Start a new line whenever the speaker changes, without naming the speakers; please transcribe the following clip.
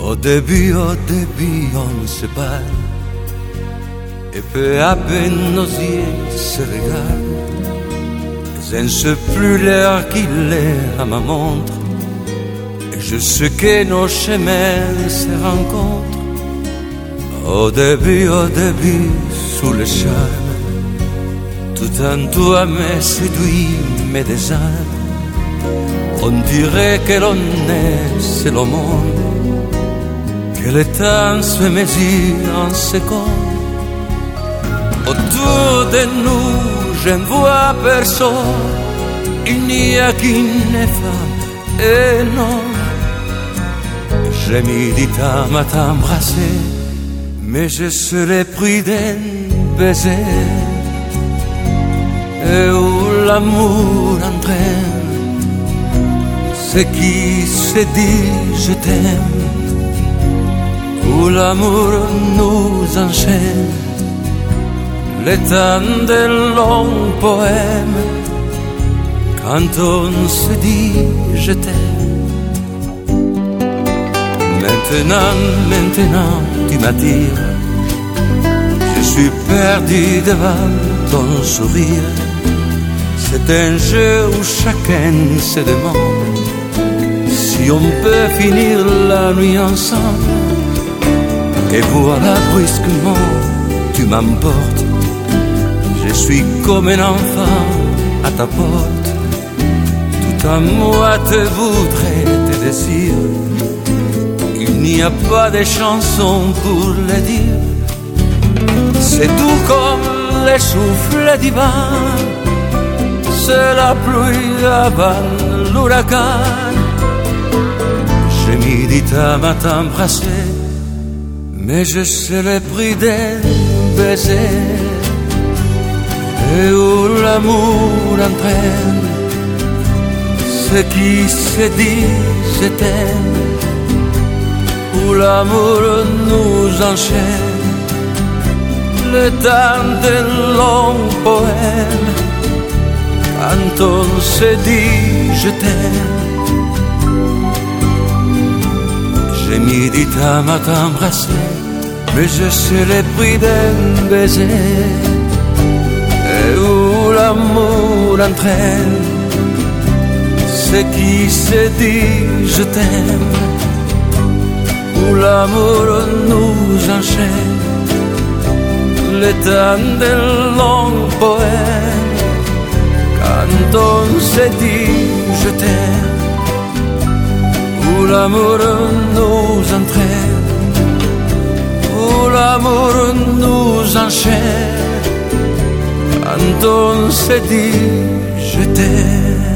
Au début, on se parle, et peu à peu nos yeux se regardent. Je ne sais plus l'heure qu'il est à ma montre, et je sais que nos chemins se rencontrent. Au début, sous le charme, tout en toi me séduit, me désarme. On dirait que l'on est seul au monde, que le temps se mesure en secondes. Autour de nous, je ne vois personne, il n'y a qu'une femme et non. J'ai mis du temps à t'embrasser, mais je serai pris d'un baiser. Et où l'amour entraîne, ce qui se dit je t'aime, où l'amour nous enchaîne, le temps de longs poèmes, quand on se dit je t'aime. Maintenant tu m'attires, je suis perdu devant ton sourire. C'est un jeu où chacun se demande si on peut finir la nuit ensemble. Et voilà brusquement tu m'emportes, je suis comme un enfant à ta porte. Tout en moi te voudrait, te désire, il n'y a pas de chanson pour le dire. C'est doux comme le souffle du vent, c'est la pluie avant l'ouragan. J'ai mis du temps à t'embrasser, mais je serai pris d'un baiser. Et où l'amour entraîne, ce qui se dit je t'aime, où l'amour nous enchaîne, le temps de longs poèmes, quand on se dit je t'aime. J'ai mis du temps à t'embrasser, mais je serai pris d'un baiser. Et où l'amour entraîne, ce qui se dit je t'aime, où l'amour nous enchaîne, le temps de longs poèmes, quand on se dit je t'aime, où l'amour nous entraîne, où l'amour nous enchaîne, quand on se dit je t'aime.